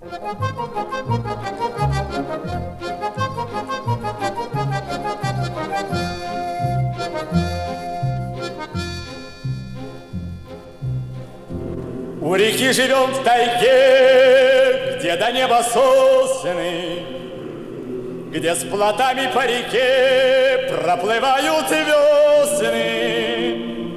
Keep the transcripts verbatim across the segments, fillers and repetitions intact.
У реки живем в тайге, где до неба сосны, где с плотами по реке проплывают весны.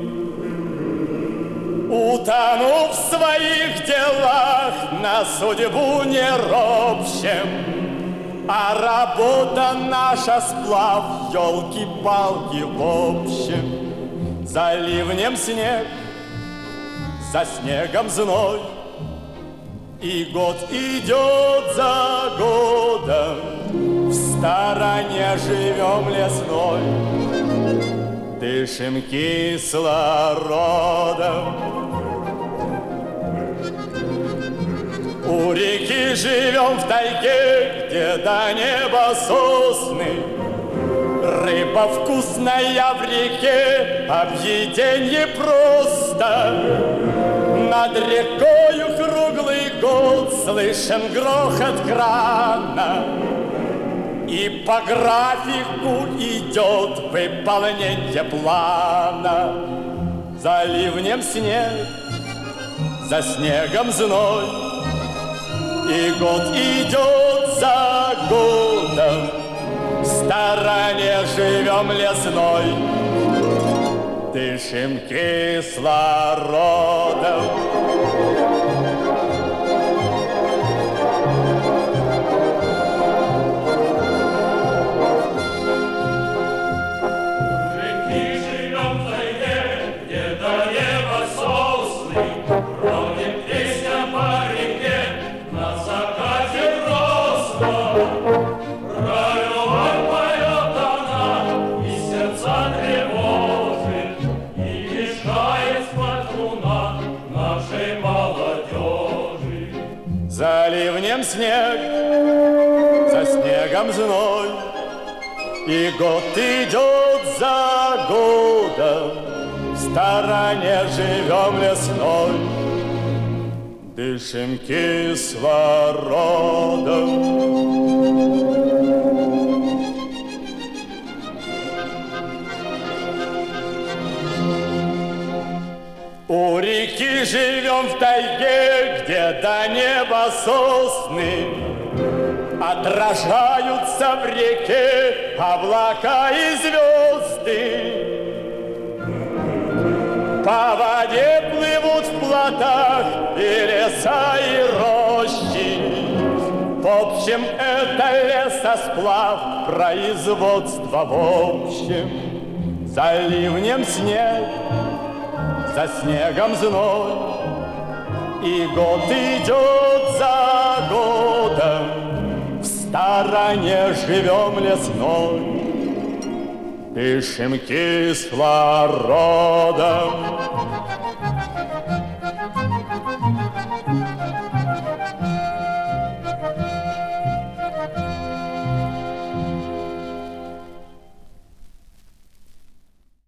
Утонув в своих делах, на судьбу не ропщем, а работа наша сплав, елки-палки в общем. За ливнем снег, за снегом зной, и год идет за годом, в стороне живем лесной, дышим кислородом. У реки живем в тайге, где до неба сосны, рыба вкусная в реке, объеденье просто. Над рекою круглый год слышен грохот крана, и по графику идет выполнение плана. За ливнем снег, за снегом зной, и год идет за годом, в стороне живем лесной, дышим кислородом. За ливнем снег, за снегом зной, и год идет за годом, в стороне живем лесной, дышим кислородом. У реки живем в тайге, где до неба сосны, отражаются в реке облака и звезды. По воде плывут в плотах и леса, и рощи. В общем, это лесосплав, производство в общем. За ливнем снег, за снегом зной, и год идет за годом, в стороне живем лесной, дышим кислородом.